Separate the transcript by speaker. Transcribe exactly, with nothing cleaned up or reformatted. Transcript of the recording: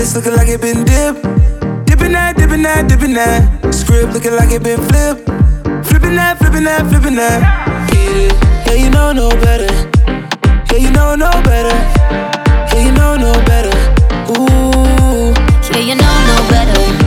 Speaker 1: wrist looking like it been dipped. Dipping that, dipping that, dipping that. Script looking like it been flipped. Flipping that, flipping that, flipping that. Get it? Yeah, you know no better. Yeah, you know no better. Yeah, you know no better. Ooh.
Speaker 2: Yeah, you know no better.